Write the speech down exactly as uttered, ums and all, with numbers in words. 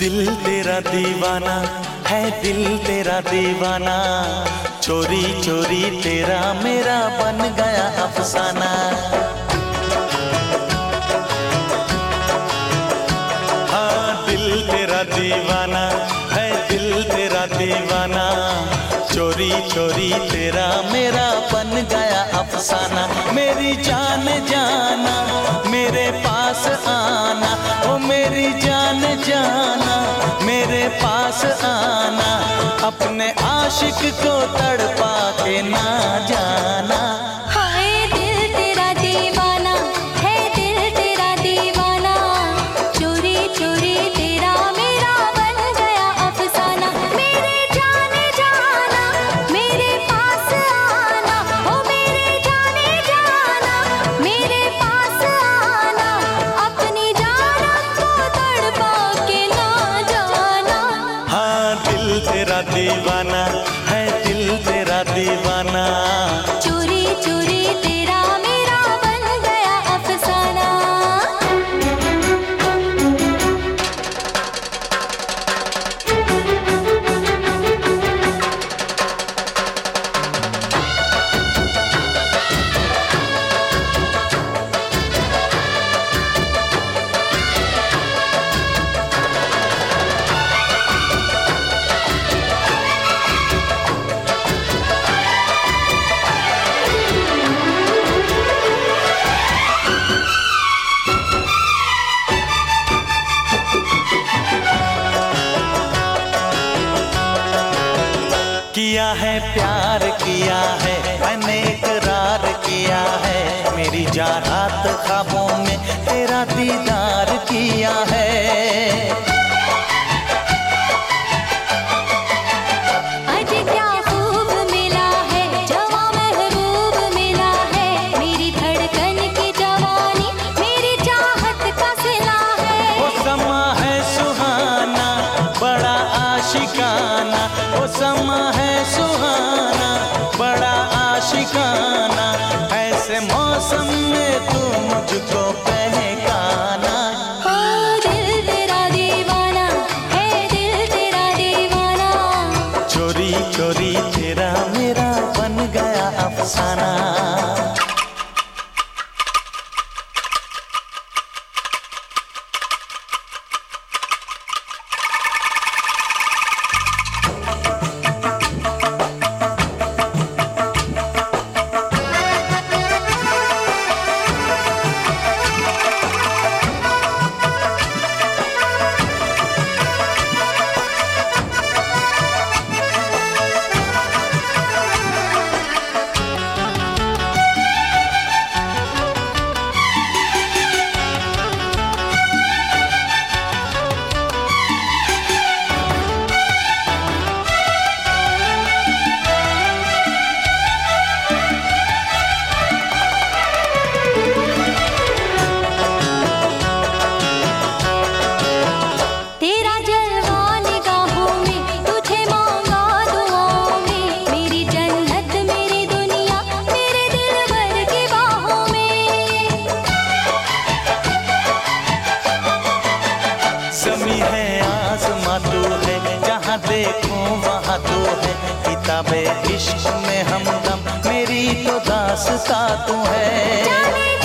दिल तेरा दीवाना है, दिल तेरा दीवाना, चोरी चोरी तेरा मेरा बन गया अफसाना। हाँ दिल तेरा दीवाना है, दिल तेरा दीवाना, चोरी चोरी तेरा मेरा बन गया अफसाना। मेरी जान जाना मेरे पास आना, ओ मेरी जान जाना मेरे पास आना, अपने आशिक को तड़पा के ना जाना। हाय दिल तेरा दीवाना है, दिल तेरा दीवाना, चोरी चोरी तेरा मेरा बन गया अफसाना। मेरे जाने जाना मेरे पास आना, ओ मेरे जाने जाना मेरे पास आना, अपनी जान को तड़पा के ना जाना। हाँ दिल तेरा दीवाना है, दिल तेरा दीवाना, चोरी चोरी तेरा मेरा बन गया अफसाना। किया है प्यार किया है, मैंने इकरार किया है, मेरी जा रात ख्वाबों में तेरा दीदार किया है। आज क्या खूब मिला है, जवां महबूब मिला है, मेरी धड़कन की जवानी मेरी चाहत का सिला है। वो समा है सुहाना बड़ा आशिकाना, वो समा है सुहाना बड़ा आशिकाना, ऐसे मौसम में तू मुझको पहचाना। ओ दिल तेरा दीवाना है, दिल तेरा दीवाना, चोरी चोरी तेरा मेरा बन गया अफसाना। तेरा जलवा निगाहों में, तुझे मांगा दुआओं में, मेरी जन्नत मेरी दुनिया मेरे दिल भर की बाहों में। ज़मीं है आसमां तू है, जहाँ देखूं वहाँ तू है, किताबे इश्क में हमदम मेरी तो दास्तां तू है। जाने